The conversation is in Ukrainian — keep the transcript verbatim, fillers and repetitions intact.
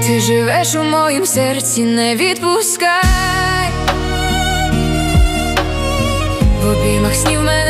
Ти живеш у моїм серці, не відпускай. В обіймах снів мене